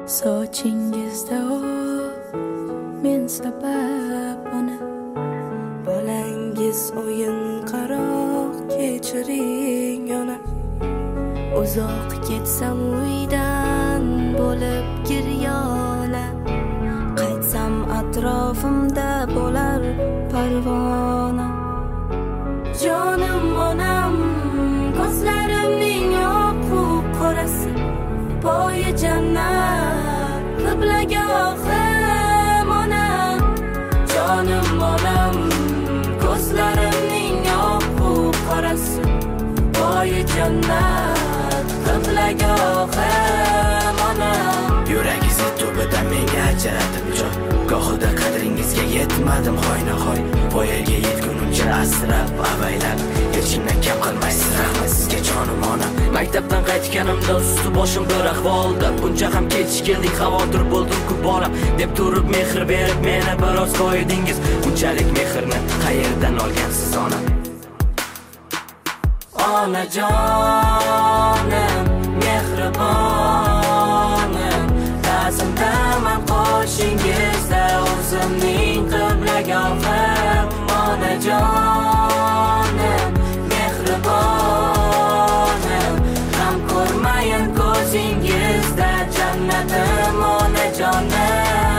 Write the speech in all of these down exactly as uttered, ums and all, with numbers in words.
sochingizda men sabab ona bolangiz o'yin qaroq kechiring ona uzoq ketsam uydan bo'lib giryona qaytsam atrofimda bo'lar parvona jonim onam ko'zlarimning oqu qorasi poyi jannat qiblagohim onam jonim onam ko'zlarimning oqu qorasi poyi jannat qiblagohim onam yuragingizni tubidan menga ajratib joy gohida qadringizga yetmadim hoynahoy voyaga yetgunimcha asrab avaylab hechimdan kam qilmaysiz rahmat sizga jonim onam maktabdan qaytganimda usti boshim bir ahvolda buncha ham kech keldik xavotir bo'ldim-ku bolam deb turib mehr berib meni biroz qo'ydingiz bunchalik mehrni qayerdan olgansiz onam onajonim mehribonim ta'zimdaman qoshingizda o'zimning qiblagohim onajonim mehribonim g'am ko'rmayin ko'zingizda jannatim onajonim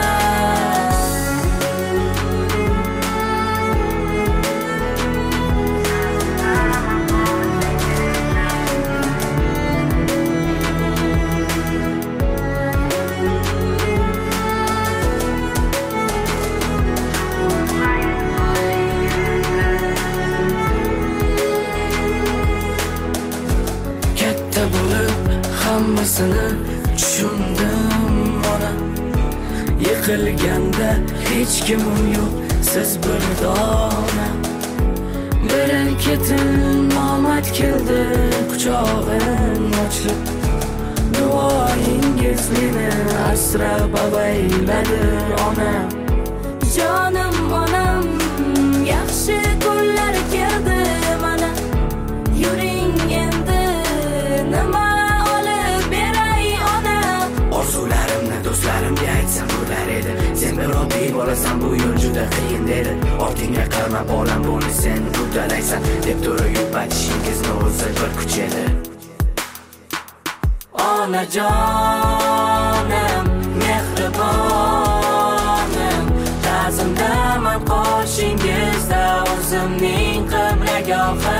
hammasini tushundim ona yiqilganda hech kimim yo'q siz bir dona birin ketin omad keldi quchog'im ochilib duoyingiz meni asrab avayladi ona jonim onam yaxshi kunlar keldi mana yuring endi nima orzularimni do'stlarimga aytsam bo'lar edi sen bir oddiy bolasan bu yo'l juda qiyin dedi ortingga qarma bolam buni sen uddalaysan deb turib yupatishingizni o'zi bir kuch edi onajonim mehribonim ta'zimdaman qoshingizda o'zimning qiblagohim